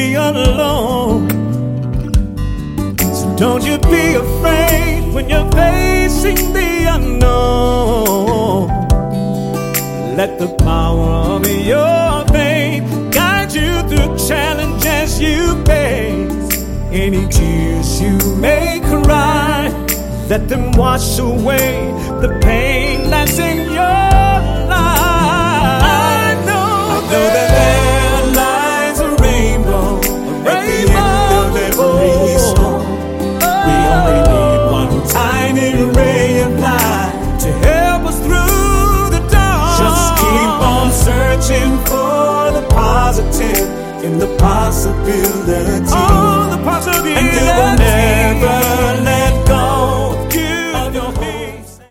be alone. So don't you be afraid when you're facing the unknown. Let the power of your faith guide you through challenges you face. Any tears you may cry, let them wash away the pain